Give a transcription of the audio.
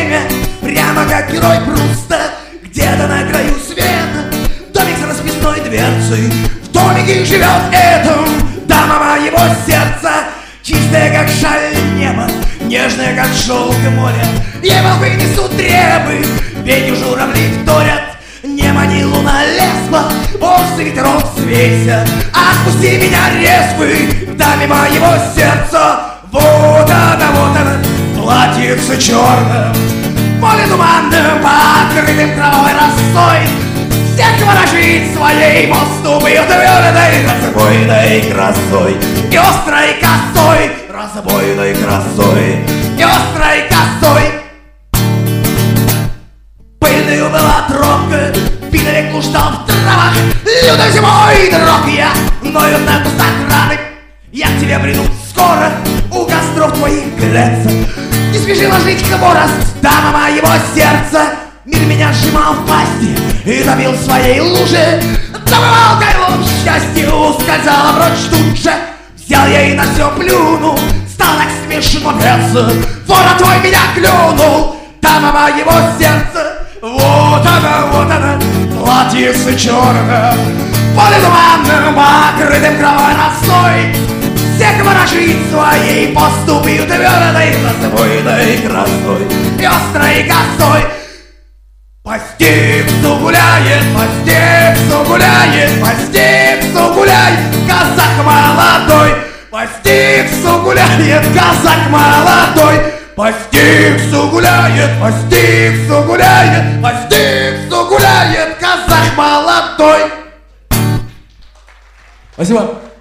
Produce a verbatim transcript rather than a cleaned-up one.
время, прямо как герой Пруста. Где-то на краю света домик с расписной дверцей. В домике живет этом дама моего сердца. Чистая, как шаль неба, нежная, как шелк моря. Ей волны несут требы, пенью журавли вторят. Не мани луна лесла, волосы ветров свесят. Отпусти меня, резвый, к даме моего сердца. Вот она, вот она, платьице черное, поле туманным, покрытым кровавой росой. Всех ворожит своей поступью твердой, разбойной красой и острой косой, разбойной красой и острой косой. Пыльную была тропка, пиновик блуждал в травах. Лютой зимой дрог я, ною на кустах раны. Я к тебе приду скоро, у костров твоих греться. Не спеши ложить хворост, дама моего сердца. Мир меня сжимал в пасти и топил в своей луже. Добывал кайлом счастье, ускользала прочь тут же. Взял я и на все плюнул, стал так смешно греться. Вора твой меня клюнул, дама моего сердца. Вот она, вот она, платьице черное, поле туманным, покрытым кровавой росой. Всех ворожит своей поступью твердой, разбойной красой и острой косой. По степцу гуляет, по степцу гуляет, по степцу гуляет казак молодой. По степцу гуляет казак молодой. По степцу гуляет, по степцу гуляет, по степцу гуляет казак молодой. Спасибо.